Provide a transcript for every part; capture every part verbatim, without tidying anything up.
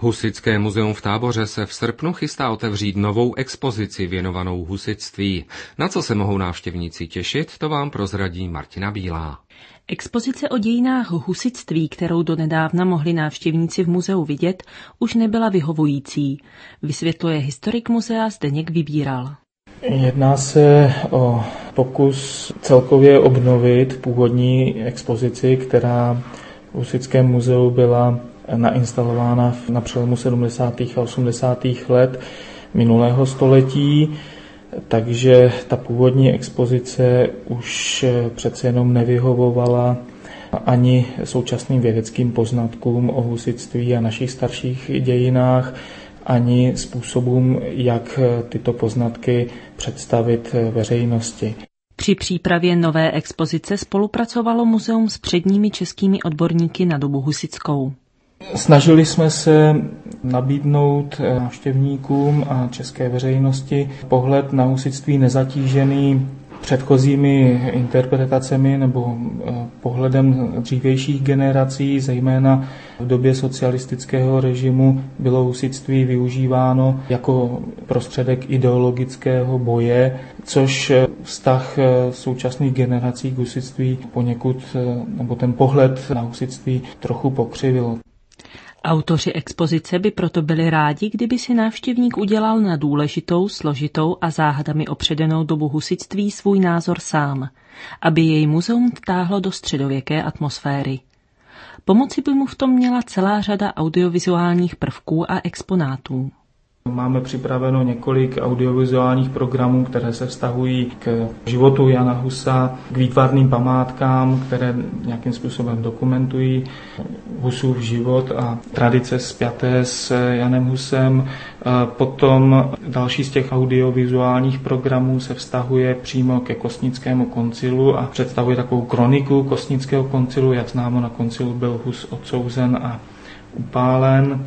Husitské muzeum v Táboře se v srpnu chystá otevřít novou expozici věnovanou husitství. Na co se mohou návštěvníci těšit, to vám prozradí Martina Bílá. Expozice o dějinách husitství, kterou donedávna mohli návštěvníci v muzeu vidět, už nebyla vyhovující, vysvětluje historik muzea Zdeněk Vybíral. Jedná se o pokus celkově obnovit původní expozici, která v Husitském muzeu byla nainstalována na přelomu sedmdesátých a osmdesátých let minulého století, takže ta původní expozice už přece jenom nevyhovovala ani současným vědeckým poznatkům o husitství a našich starších dějinách, ani způsobům, jak tyto poznatky představit veřejnosti. Při přípravě nové expozice spolupracovalo muzeum s předními českými odborníky na dobu husitskou. Snažili jsme se nabídnout návštěvníkům a české veřejnosti pohled na husitství nezatížený předchozími interpretacemi nebo pohledem dřívějších generací, zejména v době socialistického režimu bylo husitství využíváno jako prostředek ideologického boje, což vztah současných generací k husitství poněkud, nebo ten pohled na husitství trochu pokřivil. Autoři expozice by proto byli rádi, kdyby si návštěvník udělal na důležitou, složitou a záhadami opředenou dobu husitství svůj názor sám, aby jej muzeum vtáhlo do středověké atmosféry. Pomoci by mu v tom měla celá řada audiovizuálních prvků a exponátů. Máme připraveno několik audiovizuálních programů, které se vztahují k životu Jana Husa, k výtvarným památkám, které nějakým způsobem dokumentují Husův život a tradice spjaté s Janem Husem. Potom další z těch audiovizuálních programů se vztahuje přímo ke Kostnickému koncilu a představuje takovou kroniku Kostnického koncilu. Jak známo, na koncilu byl Hus odsouzen a upálen.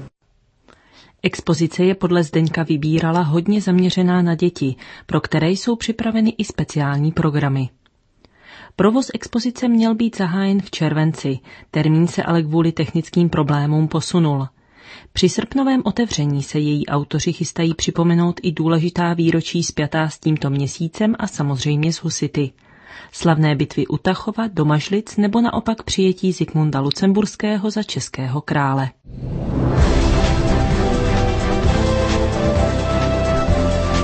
Expozice je podle Zdeňka Vybírala hodně zaměřená na děti, pro které jsou připraveny i speciální programy. Provoz expozice měl být zahájen v červenci, termín se ale kvůli technickým problémům posunul. Při srpnovém otevření se její autoři chystají připomenout i důležitá výročí spjatá s tímto měsícem a samozřejmě s husity. Slavné bitvy u Tachova, Domažlic nebo naopak přijetí Zikmunda Lucemburského za českého krále.